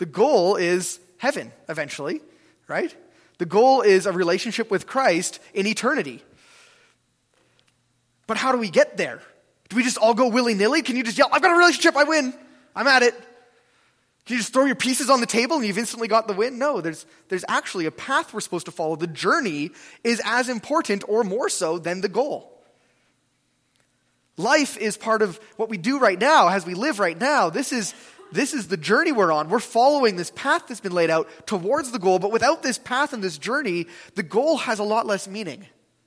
The goal is heaven eventually, right? The goal is a relationship with Christ in eternity. But how do we get there? Do we just all go willy-nilly? Can you just yell, I've got a relationship, I win, I'm at it? Can you just throw your pieces on the table and you've instantly got the win? No, there's actually a path we're supposed to follow. The journey is as important or more so than the goal. Life is part of what we do right now as we live right now. This is the journey we're on. We're following this path that's been laid out towards the goal, but without this path and this journey, the goal has a lot less meaning.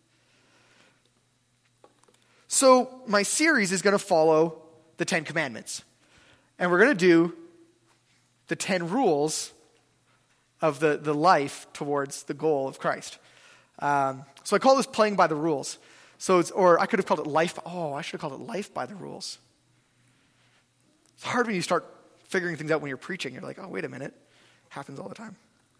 So my series is going to follow the 10 Commandments. And we're going to do the 10 rules of the life towards the goal of Christ. So I call this playing by the rules. Or I could have called it life. Oh, I should have called it life by the rules. It's hard when you start figuring things out when you're preaching. You're like, oh, wait a minute. Happens all the time.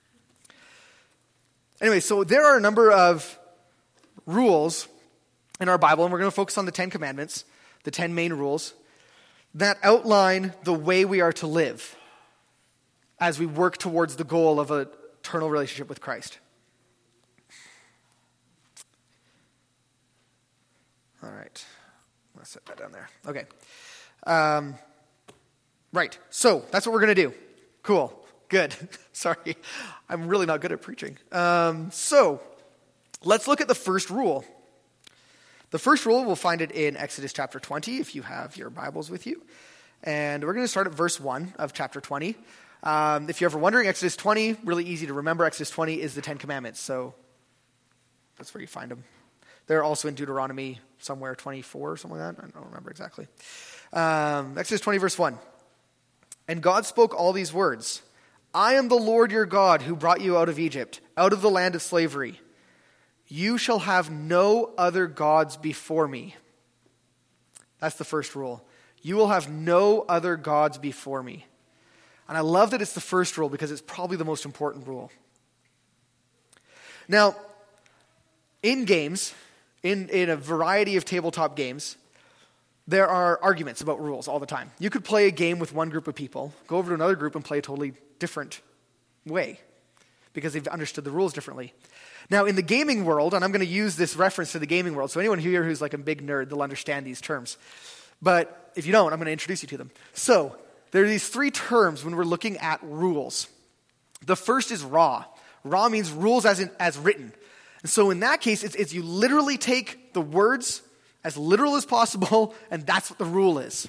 Anyway, so there are a number of rules in our Bible, and we're going to focus on the 10 Commandments, the 10 main rules, that outline the way we are to live as we work towards the goal of an eternal relationship with Christ. All right. I'm going to set that down there. Okay. Right. So that's what we're going to do. Cool. Good. Sorry. I'm really not good at preaching. So let's look at the first rule. The first rule, we'll find it in Exodus chapter 20, if you have your Bibles with you. And we're going to start at verse 1 of chapter 20. If you're ever wondering, Exodus 20, really easy to remember. Exodus 20 is the 10 Commandments, so that's where you find them. They're also in Deuteronomy somewhere, 24 or something like that. I don't remember exactly. Exodus 20, verse 1. And God spoke all these words. I am the Lord your God who brought you out of Egypt, out of the land of slavery. You shall have no other gods before me. That's the first rule. You will have no other gods before me. And I love that it's the first rule because it's probably the most important rule. Now, in games, in a variety of tabletop games, there are arguments about rules all the time. You could play a game with one group of people, go over to another group and play a totally different way because they've understood the rules differently. Now, in the gaming world, and I'm going to use this reference to the gaming world, so anyone here who's like a big nerd, they'll understand these terms. But if you don't, I'm going to introduce you to them. So, there are these three terms when we're looking at rules. The first is raw. Raw means rules as written. And so in that case, it's you literally take the words as literal as possible, and that's what the rule is.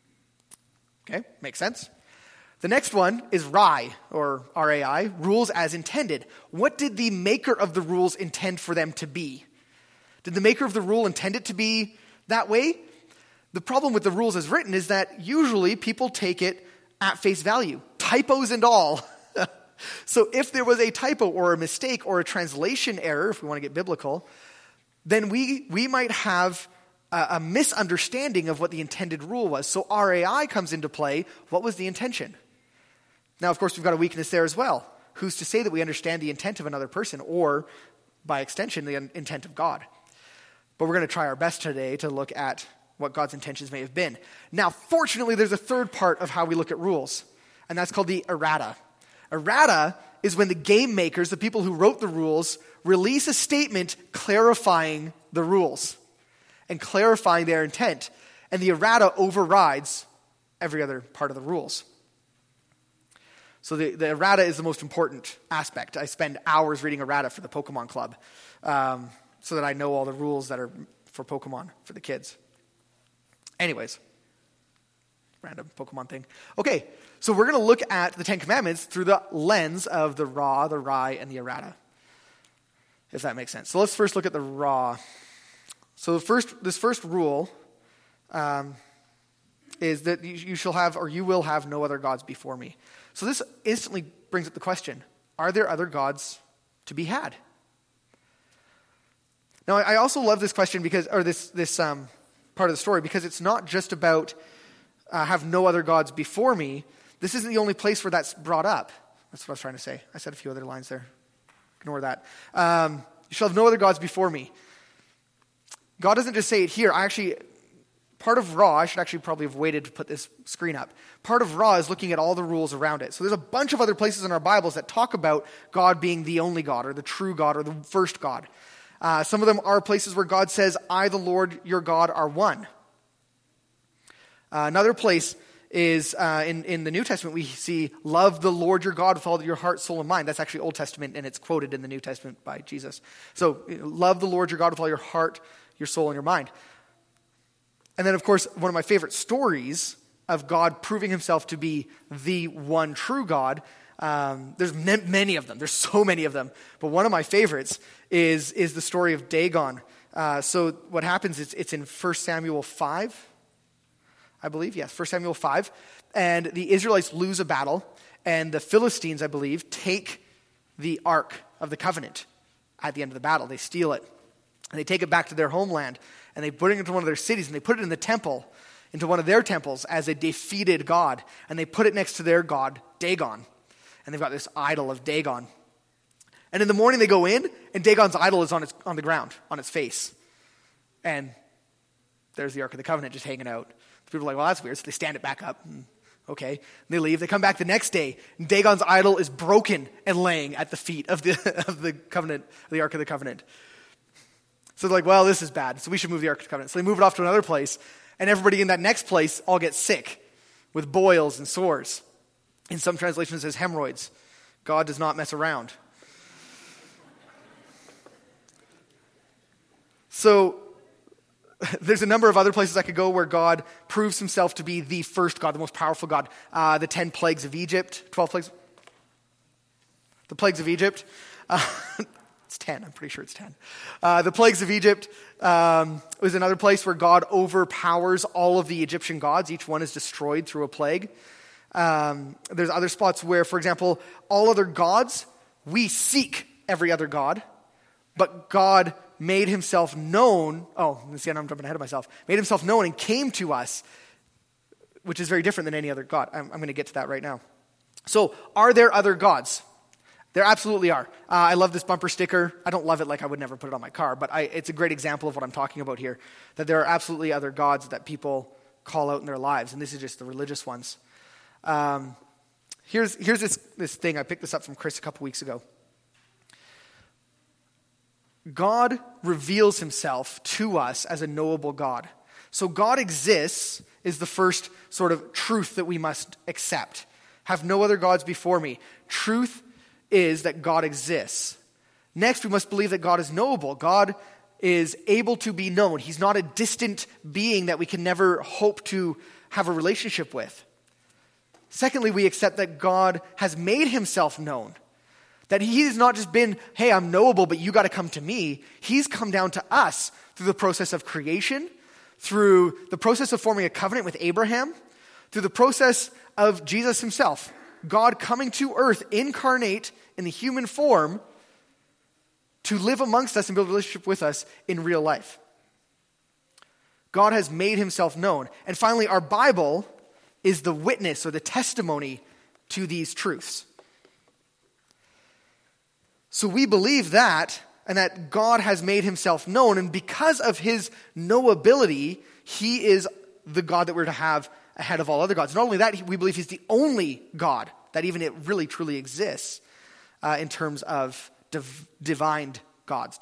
Okay, makes sense? The next one is RAI, or R-A-I, rules as intended. What did the maker of the rules intend for them to be? Did the maker of the rule intend it to be that way? The problem with the rules as written is that usually people take it at face value, typos and all. So if there was a typo or a mistake or a translation error, if we want to get biblical, then we might have a misunderstanding of what the intended rule was. So RAI comes into play. What was the intention? Now, of course, we've got a weakness there as well. Who's to say that we understand the intent of another person or, by extension, the intent of God? But we're going to try our best today to look at what God's intentions may have been. Now, fortunately, there's a third part of how we look at rules, and that's called the errata. Errata is when the game makers, the people who wrote the rules, release a statement clarifying the rules and clarifying their intent, and the errata overrides every other part of the rules. So the errata is the most important aspect. I spend hours reading errata for the Pokemon Club so that I know all the rules that are for Pokemon for the kids. Anyways, random Pokemon thing. Okay, so we're going to look at the 10 Commandments through the lens of the raw, the RAI, and the errata, if that makes sense. So let's first look at the raw. So this first rule is that you shall have, or you will have, no other gods before me. So this instantly brings up the question, are there other gods to be had? Now, I also love this question because, or this part of the story, because it's not just about have no other gods before me. This isn't the only place where that's brought up. That's what I was trying to say. I said a few other lines there. Ignore that. You shall have no other gods before me. God doesn't just say it here. I actually Part of Ra, I should actually probably have waited to put this screen up. Part of Ra is looking at all the rules around it. So there's a bunch of other places in our Bibles that talk about God being the only God, or the true God, or the first God. Some of them are places where God says, I, the Lord, your God, are one. Another place is in the New Testament, we see, love the Lord your God with all your heart, soul, and mind. That's actually Old Testament, and it's quoted in the New Testament by Jesus. So, love the Lord your God with all your heart, your soul, and your mind. And then, of course, one of my favorite stories of God proving himself to be the one true God, there's many of them. There's so many of them. But one of my favorites is the story of Dagon. So what happens is it's in 1 Samuel 5, I believe. Yes, 1 Samuel 5. And the Israelites lose a battle, and the Philistines, I believe, take the Ark of the Covenant at the end of the battle. They steal it, and they take it back to their homeland, and they put it into one of their cities, and they put it in the temple, into one of their temples as a defeated god, and they put it next to their god, Dagon. And they've got this idol of Dagon. And in the morning they go in, and Dagon's idol is on the ground, on its face. And there's the Ark of the Covenant just hanging out. People are like, well, that's weird. So they stand it back up. Okay. And they leave. They come back the next day, and Dagon's idol is broken and laying at the feet of the covenant, the Ark of the Covenant. So they're like, well, this is bad. So we should move the Ark of the Covenant. So they move it off to another place, and everybody in that next place all gets sick with boils and sores. In some translations, it says hemorrhoids. God does not mess around. So there's a number of other places I could go where God proves himself to be the first God, the most powerful God. The 10 plagues of Egypt, 12 plagues. The plagues of Egypt. It's 10, I'm pretty sure it's 10. The plagues of Egypt was another place where God overpowers all of the Egyptian gods. Each one is destroyed through a plague. There's other spots where, for example, all other gods, we seek every other god, but God made himself known. Oh, see, I'm jumping ahead of myself. Made himself known and came to us, which is very different than any other god. I'm going to get to that right now. So, are there other gods? There absolutely are. I love this bumper sticker. I don't love it like I would never put it on my car, but it's a great example of what I'm talking about here, that there are absolutely other gods that people call out in their lives, and this is just the religious ones. Here's this thing. I picked this up from Chris a couple weeks ago. God reveals himself to us as a knowable God. So God exists is the first sort of truth that we must accept. Have no other gods before me. Truth is that God exists. Next, we must believe that God is knowable. God is able to be known. He's not a distant being that we can never hope to have a relationship with. Secondly, we accept that God has made himself known. That he has not just been, hey, I'm knowable, but you got to come to me. He's come down to us through the process of creation, through the process of forming a covenant with Abraham, through the process of Jesus himself. God coming to earth, incarnate in the human form, to live amongst us and build a relationship with us in real life. God has made himself known. And finally, our Bible is the witness or the testimony to these truths. So we believe that, and that God has made himself known, and because of his knowability, he is the God that we're to have ahead of all other gods. Not only that, we believe he's the only God that even it really truly exists in terms of divine gods.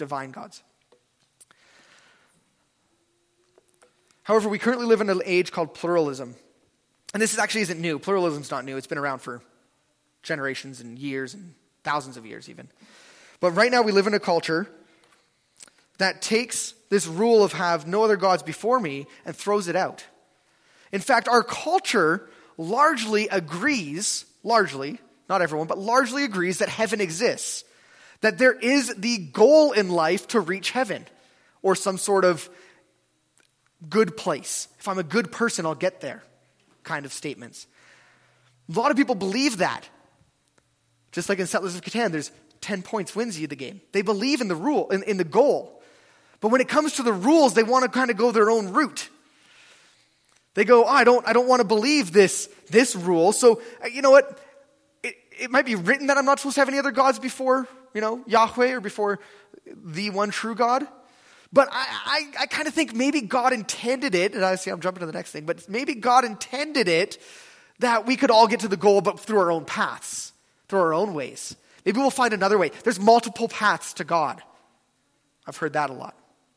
However, we currently live in an age called pluralism. And this actually isn't new. Pluralism's not new. It's been around for generations and years and thousands of years even. But right now we live in a culture that takes this rule of have no other gods before me and throws it out. In fact, our culture largely agrees, not everyone, but largely agrees that heaven exists. That there is the goal in life to reach heaven or some sort of good place. If I'm a good person, I'll get there kind of statements. A lot of people believe that. Just like in Settlers of Catan, there's 10 points wins you the game. They believe in the rule, in the goal. But when it comes to the rules, they want to kind of go their own route. They go, I don't want to believe this rule. So, you know what? It might be written that I'm not supposed to have any other gods before, Yahweh or before the one true God. But I kind of think maybe God intended it, and I see I'm jumping to the next thing, but maybe God intended it that we could all get to the goal, but through our own paths, through our own ways. Maybe we'll find another way. There's multiple paths to God. I've heard that a lot.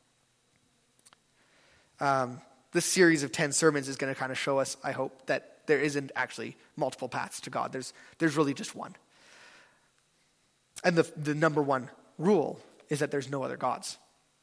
This series of 10 sermons is going to kind of show us, I hope, that there isn't actually multiple paths to God. There's really just one. And the number one rule is that there's no other gods.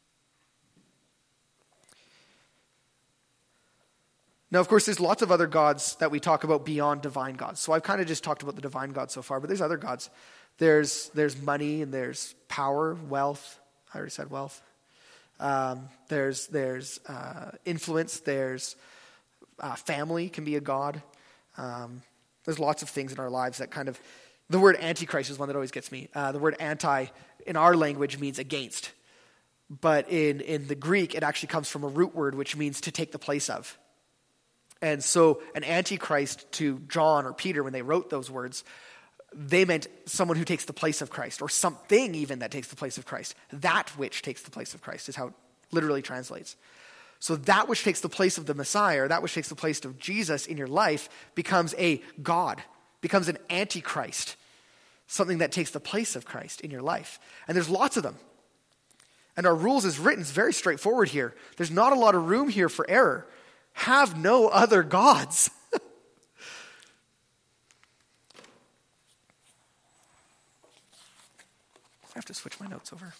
Now, of course, there's lots of other gods that we talk about beyond divine gods. So I've kind of just talked about the divine God so far, but there's other gods. There's money and there's power, wealth. I already said wealth. There's influence. There's family can be a god. There's lots of things in our lives that kind of... The word antichrist is one that always gets me. The word anti in our language means against. But in the Greek, it actually comes from a root word which means to take the place of. And so an antichrist to John or Peter, when they wrote those words, they meant someone who takes the place of Christ, or something even that takes the place of Christ. That which takes the place of Christ is how it literally translates. So that which takes the place of the Messiah, or that which takes the place of Jesus in your life, becomes a god, becomes an antichrist, something that takes the place of Christ in your life. And there's lots of them. And our rules as written is very straightforward here. There's not a lot of room here for error. Have no other gods. I have to switch my notes over.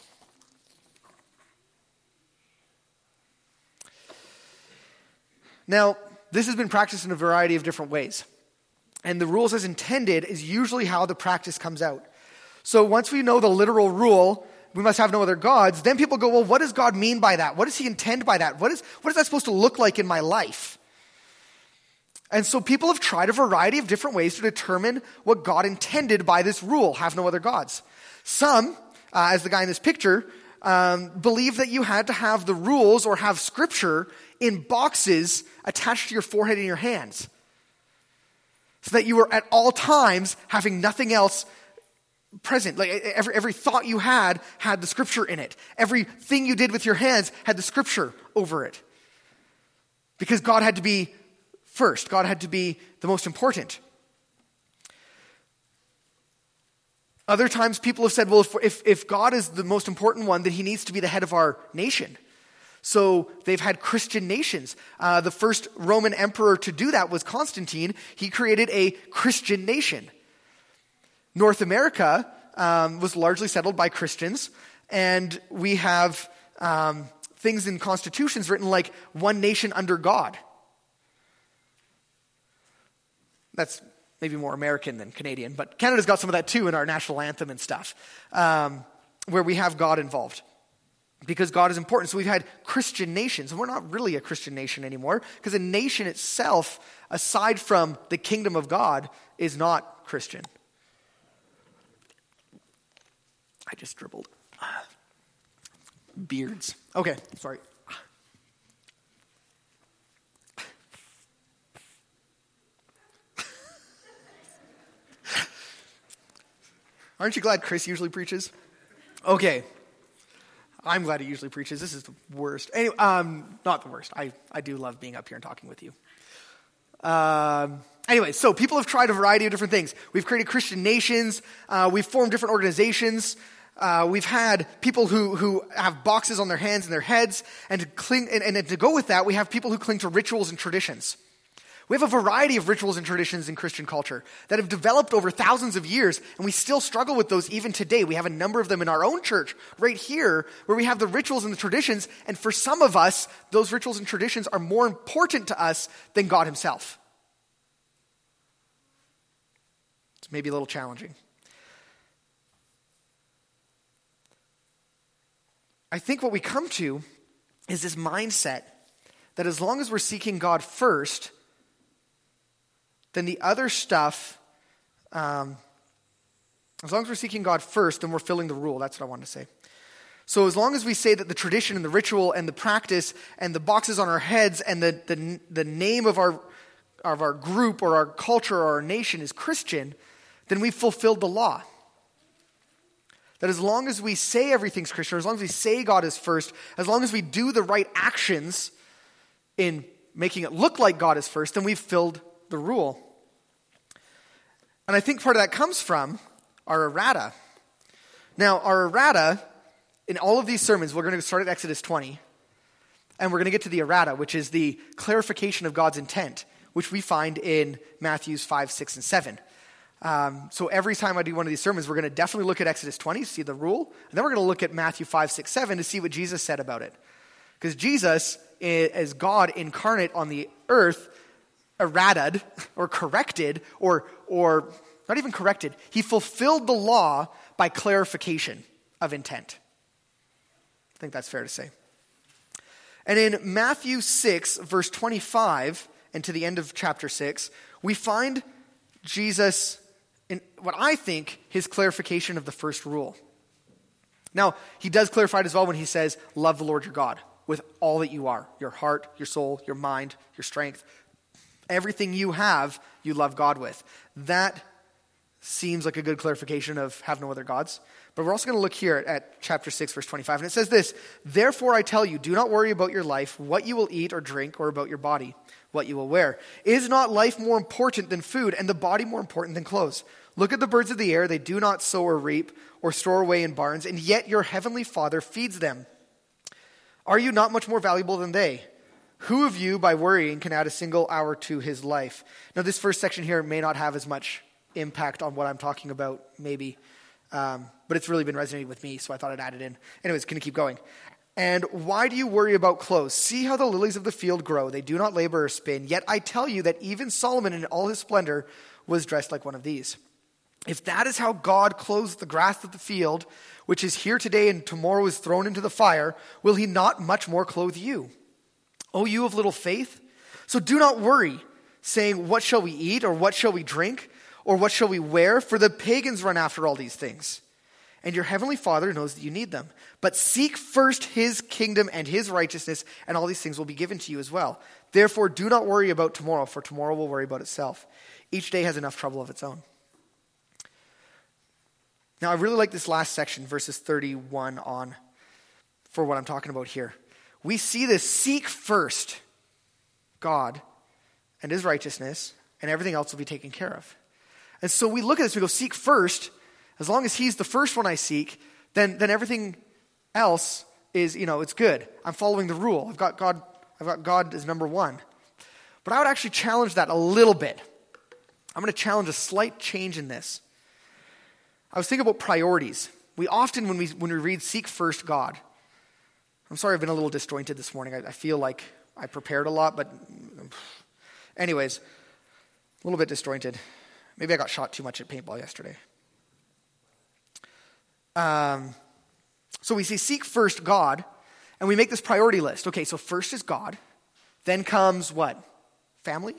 Now, this has been practiced in a variety of different ways. And the rules as intended is usually how the practice comes out. So once we know the literal rule, we must have no other gods, then people go, well, what does God mean by that? What does he intend by that? What is that supposed to look like in my life? And so people have tried a variety of different ways to determine what God intended by this rule, have no other gods. Some, as the guy in this picture, believe that you had to have the rules or have scripture in boxes attached to your forehead and your hands, so that you were at all times having nothing else present. Like every thought you had the scripture in it. Everything you did with your hands had the scripture over it. Because God had to be first. God had to be the most important. Other times people have said, well, if God is the most important one, then he needs to be the head of our nation. So they've had Christian nations. The first Roman emperor to do that was Constantine. He created a Christian nation. North America was largely settled by Christians, and we have things in constitutions written like one nation under God. That's maybe more American than Canadian, but Canada's got some of that too in our national anthem and stuff, where we have God involved. Because God is important. So we've had Christian nations, and we're not really a Christian nation anymore, because a nation itself, aside from the kingdom of God, is not Christian. I just dribbled. Beards. Okay, sorry. Aren't you glad Chris usually preaches? Okay. I'm glad he usually preaches. This is the worst. Anyway, not the worst. I do love being up here and talking with you. Anyway, so people have tried a variety of different things. We've created Christian nations. We've formed different organizations. We've had people who have boxes on their hands and their heads. And to go with that, we have people who cling to rituals and traditions. We have a variety of rituals and traditions in Christian culture that have developed over thousands of years, and we still struggle with those even today. We have a number of them in our own church right here where we have the rituals and the traditions, and for some of us, those rituals and traditions are more important to us than God himself. It's maybe a little challenging. I think what we come to is this mindset that as long as we're seeking God first, then the other stuff, as long as we're seeking God first, then we're filling the rule. That's what I wanted to say. So as long as we say that the tradition and the ritual and the practice and the boxes on our heads and the name of our group or our culture or our nation is Christian, then we've fulfilled the law. That as long as we say everything's Christian, as long as we say God is first, as long as we do the right actions in making it look like God is first, then we've filled the rule. And I think part of that comes from our errata. Now, our errata, in all of these sermons, we're going to start at Exodus 20, and we're going to get to the errata, which is the clarification of God's intent, which we find in Matthews 5, 6, and 7. So every time I do one of these sermons, we're going to definitely look at Exodus 20 to see the rule, and then we're going to look at Matthew 5, 6, 7 to see what Jesus said about it. Because Jesus, as God incarnate on the earth, errated or corrected or not even corrected. He fulfilled the law by clarification of intent. I think that's fair to say. And in Matthew 6, verse 25, and to the end of chapter 6, we find Jesus in what I think his clarification of the first rule. Now, he does clarify it as well when he says, love the Lord your God with all that you are, your heart, your soul, your mind, your strength. Everything you have, you love God with. That seems like a good clarification of have no other gods. But we're also going to look here at chapter 6, verse 25. And it says this, therefore I tell you, do not worry about your life, what you will eat or drink, or about your body, what you will wear. Is not life more important than food, and the body more important than clothes? Look at the birds of the air. They do not sow or reap or store away in barns, and yet your heavenly Father feeds them. Are you not much more valuable than they? Who of you, by worrying, can add a single hour to his life? Now, this first section here may not have as much impact on what I'm talking about, maybe. But it's really been resonating with me, so I thought I'd add it in. Anyways, going to keep going. And why do you worry about clothes? See how the lilies of the field grow. They do not labor or spin. Yet I tell you that even Solomon in all his splendor was dressed like one of these. If that is how God clothes the grass of the field, which is here today and tomorrow is thrown into the fire, will he not much more clothe you? O you of little faith? So do not worry, saying, what shall we eat, or what shall we drink, or what shall we wear? For the pagans run after all these things. And your heavenly Father knows that you need them. But seek first his kingdom and his righteousness, and all these things will be given to you as well. Therefore, do not worry about tomorrow, for tomorrow will worry about itself. Each day has enough trouble of its own. Now, I really like this last section, verses 31 on, for what I'm talking about here. We see this, seek first God and his righteousness, and everything else will be taken care of. And so we look at this, we go, seek first. As long as he's the first one I seek, then everything else is, it's good. I'm following the rule. I've got God as number one. But I would actually challenge that a little bit. I'm going to challenge a slight change in this. I was thinking about priorities. We often, when we read seek first God, I'm sorry I've been a little disjointed this morning. I feel like I prepared a lot, but anyways, a little bit disjointed. Maybe I got shot too much at paintball yesterday. So we say seek first God, and we make this priority list. Okay, so first is God. Then comes what? Family?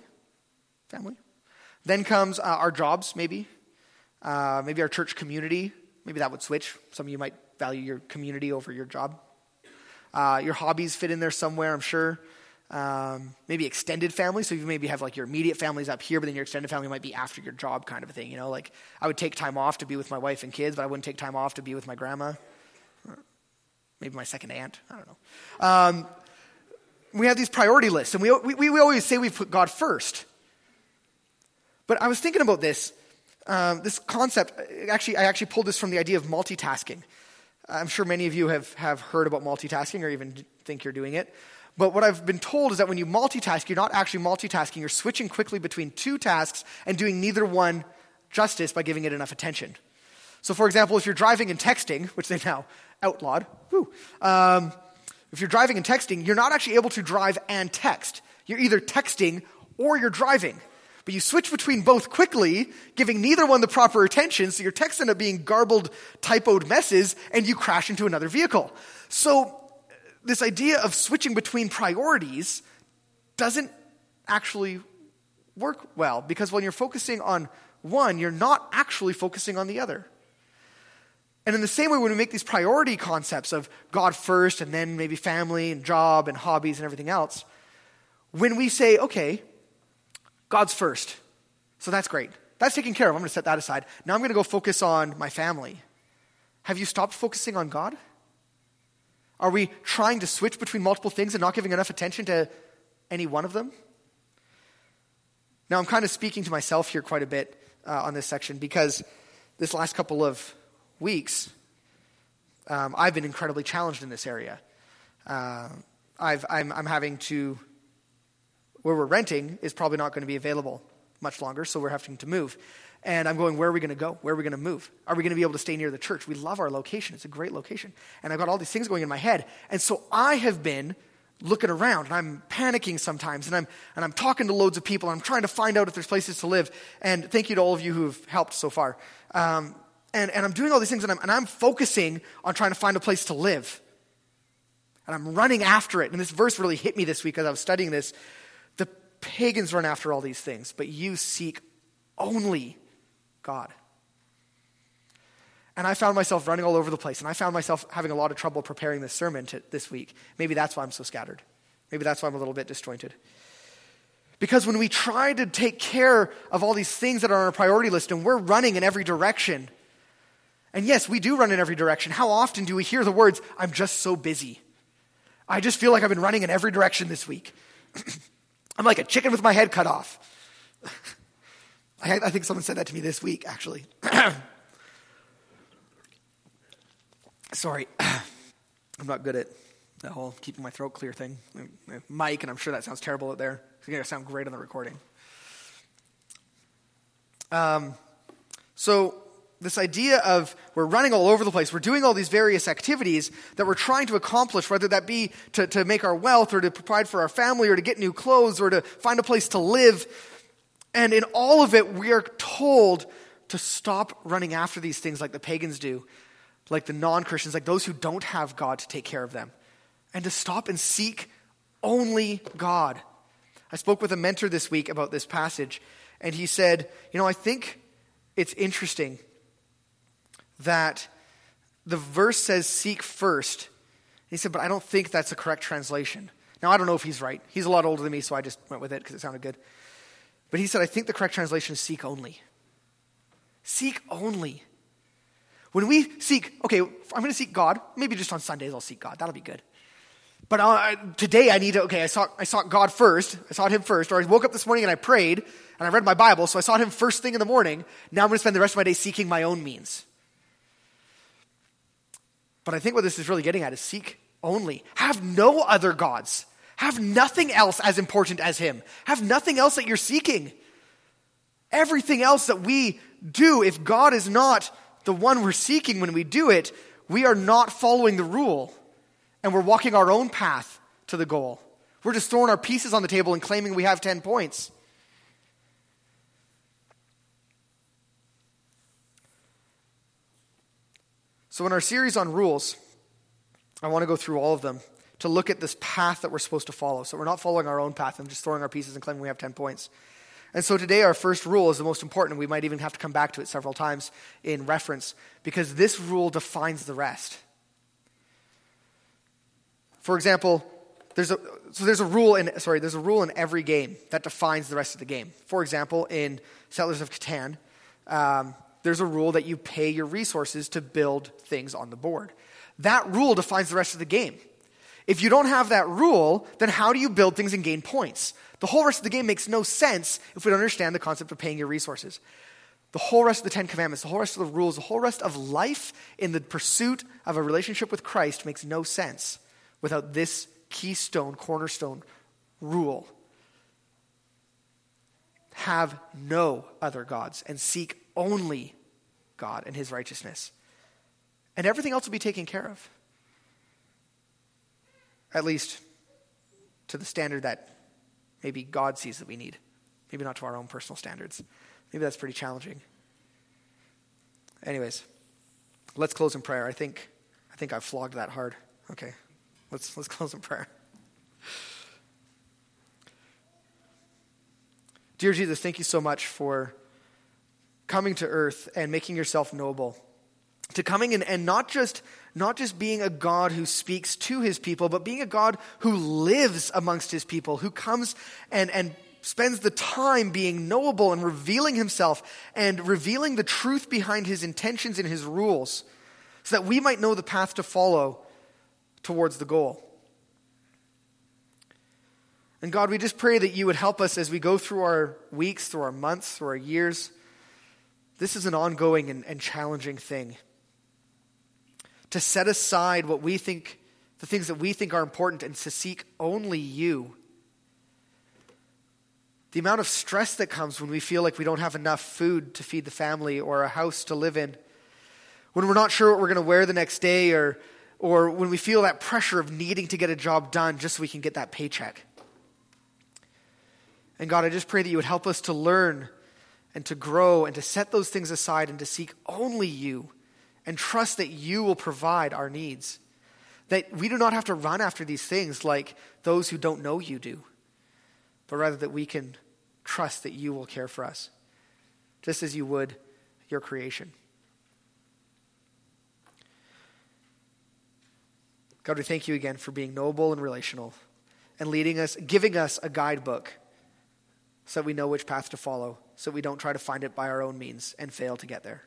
Then comes our jobs, maybe. Maybe our church community. Maybe that would switch. Some of you might value your community over your job. Your hobbies fit in there somewhere, I'm sure. Maybe extended family. So you maybe have like your immediate families up here, but then your extended family might be after your job kind of a thing. Like I would take time off to be with my wife and kids, but I wouldn't take time off to be with my grandma. Maybe my second aunt. I don't know. We have these priority lists, and we always say we put God first. But I was thinking about this concept. I actually pulled this from the idea of multitasking. I'm sure many of you have heard about multitasking or even think you're doing it. But what I've been told is that when you multitask, you're not actually multitasking. You're switching quickly between two tasks and doing neither one justice by giving it enough attention. So for example, if you're driving and texting, which they've now outlawed, if you're driving and texting, you're not actually able to drive and text. You're either texting or you're driving. But you switch between both quickly, giving neither one the proper attention, so your texts end up being garbled, typoed messes, and you crash into another vehicle. So this idea of switching between priorities doesn't actually work well, because when you're focusing on one, you're not actually focusing on the other. And in the same way, when we make these priority concepts of God first, and then maybe family and job and hobbies and everything else, when we say, okay, God's first. So that's great. That's taken care of. I'm going to set that aside. Now I'm going to go focus on my family Have you stopped focusing on God? Are we trying to switch between multiple things and not giving enough attention to any one of them? Now, I'm kind of speaking to myself here quite a bit on this section because this last couple of weeks, I've been incredibly challenged in this area. I'm having to, where we're renting is probably not going to be available much longer, so we're having to move. And I'm going, where are we going to go? Where are we going to move? Are we going to be able to stay near the church? We love our location. It's a great location. And I've got all these things going in my head. And so I have been looking around, and I'm panicking sometimes, and I'm talking to loads of people, and I'm trying to find out if there's places to live. And thank you to all of you who've helped so far. And I'm doing all these things, and I'm focusing on trying to find a place to live. And I'm running after it. And this verse really hit me this week as I was studying this. The pagans run after all these things, but you seek only God. And I found myself running all over the place, and I found myself having a lot of trouble preparing this sermon this week. Maybe that's why I'm so scattered. Maybe that's why I'm a little bit disjointed. Because when we try to take care of all these things that are on our priority list, and we're running in every direction, and yes, we do run in every direction. How often do we hear the words, I'm just so busy. I just feel like I've been running in every direction this week. I'm like a chicken with my head cut off. I think someone said that to me this week, actually. Sorry. I'm not good at that whole keeping my throat clear thing. Mike, and I'm sure that sounds terrible out there. It's going to sound great on the recording. So this idea of we're running all over the place, we're doing all these various activities that we're trying to accomplish, whether that be to make our wealth or to provide for our family or to get new clothes or to find a place to live. And in all of it, we are told to stop running after these things like the pagans do, like the non-Christians, like those who don't have God to take care of them, and to stop and seek only God. I spoke with a mentor this week about this passage, and he said, I think it's interesting that the verse says seek first. He said, but I don't think that's the correct translation. Now, I don't know if he's right. He's a lot older than me, so I just went with it because it sounded good. But he said, I think the correct translation is seek only. Seek only. When we seek, okay, I'm going to seek God. Maybe just on Sundays I'll seek God. That'll be good. But today I need to, I sought God first. I sought him first. Or I woke up this morning and I prayed and I read my Bible. So I sought him first thing in the morning. Now I'm going to spend the rest of my day seeking my own means. But I think what this is really getting at is seek only. Have no other gods. Have nothing else as important as him. Have nothing else that you're seeking. Everything else that we do, if God is not the one we're seeking when we do it, we are not following the rule. And we're walking our own path to the goal. We're just throwing our pieces on the table and claiming we have 10 points. So in our series on rules, I want to go through all of them to look at this path that we're supposed to follow. So we're not following our own path and just throwing our pieces and claiming we have 10 points. And so today our first rule is the most important. We might even have to come back to it several times in reference because this rule defines the rest. For example, there's a rule in every game that defines the rest of the game. For example, in Settlers of Catan, there's a rule that you pay your resources to build things on the board. That rule defines the rest of the game. If you don't have that rule, then how do you build things and gain points? The whole rest of the game makes no sense if we don't understand the concept of paying your resources. The whole rest of the 10 Commandments, the whole rest of the rules, the whole rest of life in the pursuit of a relationship with Christ makes no sense without this keystone, cornerstone rule. Have no other gods and seek only God and his righteousness. And everything else will be taken care of. At least to the standard that maybe God sees that we need. Maybe not to our own personal standards. Maybe that's pretty challenging. Anyways, let's close in prayer. I think I've flogged that hard. Okay, let's close in prayer. Dear Jesus, thank you so much for coming to earth and making yourself noble. To coming in and not just being a God who speaks to his people, but being a God who lives amongst his people, who comes and spends the time being knowable and revealing himself and revealing the truth behind his intentions and his rules. so that we might know the path to follow towards the goal. And God, we just pray that you would help us as we go through our weeks, through our months, through our years. This is an ongoing and challenging thing. To set aside what we think, the things that we think are important, and to seek only you. The amount of stress that comes when we feel like we don't have enough food to feed the family or a house to live in. When we're not sure what we're going to wear the next day, or when we feel that pressure of needing to get a job done just so we can get that paycheck. And God, I just pray that you would help us to learn and to grow and to set those things aside and to seek only you and trust that you will provide our needs. That we do not have to run after these things like those who don't know you do, but rather that we can trust that you will care for us, just as you would your creation. God, we thank you again for being noble and relational and leading us, giving us a guidebook so that we know which path to follow, so we don't try to find it by our own means and fail to get there.